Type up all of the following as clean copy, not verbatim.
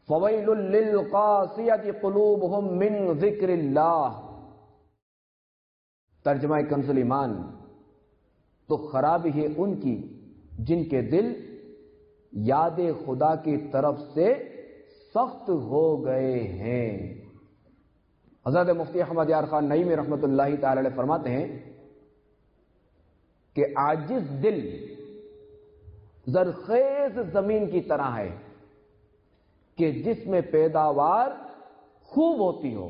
Foil للقاسیۃ قلوبہم من ذکر اللہ. ترجمہ کنز ایمان: تو خرابی ہے ان کی جن کے دل یاد خدا کی طرف سے سخت ہو گئے ہیں. حضرت مفتی احمد یار خان نعیمی رحمۃ اللہ تعالی علیہ فرماتے ہیں کہ عاجز دل زرخیز زمین کی طرح ہے کہ جس میں پیداوار خوب ہوتی ہو،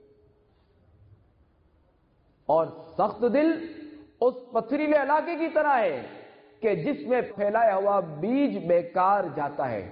اور سخت دل اس پتھریلے علاقے کی طرح ہے کہ جس میں پھیلایا ہوا بیج بیکار جاتا ہے.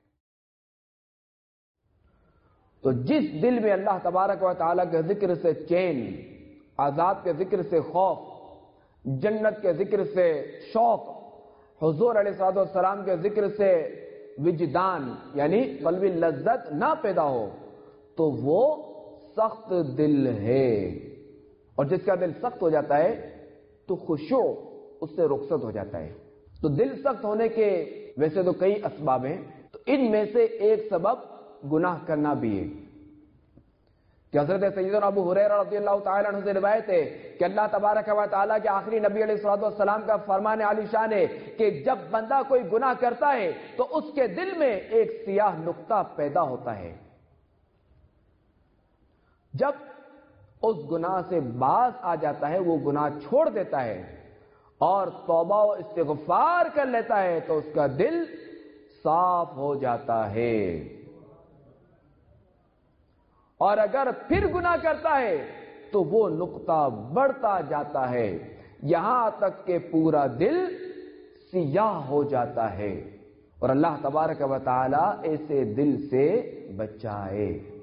تو جس دل میں اللہ تبارک و تعالیٰ کے ذکر سے چین، عذاب کے ذکر سے خوف، جنت کے ذکر سے شوق، حضور علیہ الصلوۃ والسلام کے ذکر سے وجدان یعنی قلبی لذت نہ پیدا ہو، تو وہ سخت دل ہے. اور جس کا دل سخت ہو جاتا ہے تو خشوع اس سے رخصت ہو جاتا ہے. تو دل سخت ہونے کے ویسے تو کئی اسباب ہیں، تو ان میں سے ایک سبب گناہ کرنا بھی ہے. کہ حضرت سیدنا ابو ہریرہ رضی اللہ تعالی عنہ سے روایت ہے کہ اللہ تبارک و تعالیٰ کے آخری نبی علیہ الصلوۃ والسلام کا فرمان عالی شان ہے کہ جب بندہ کوئی گناہ کرتا ہے تو اس کے دل میں ایک سیاہ نقطہ پیدا ہوتا ہے. جب اس گناہ سے باز آ جاتا ہے، وہ گناہ چھوڑ دیتا ہے اور توبہ و استغفار کر لیتا ہے تو اس کا دل صاف ہو جاتا ہے. اور اگر پھر گناہ کرتا ہے تو وہ نقطہ بڑھتا جاتا ہے یہاں تک کہ پورا دل سیاہ ہو جاتا ہے. اور اللہ تبارک و تعالی ایسے دل سے بچائے.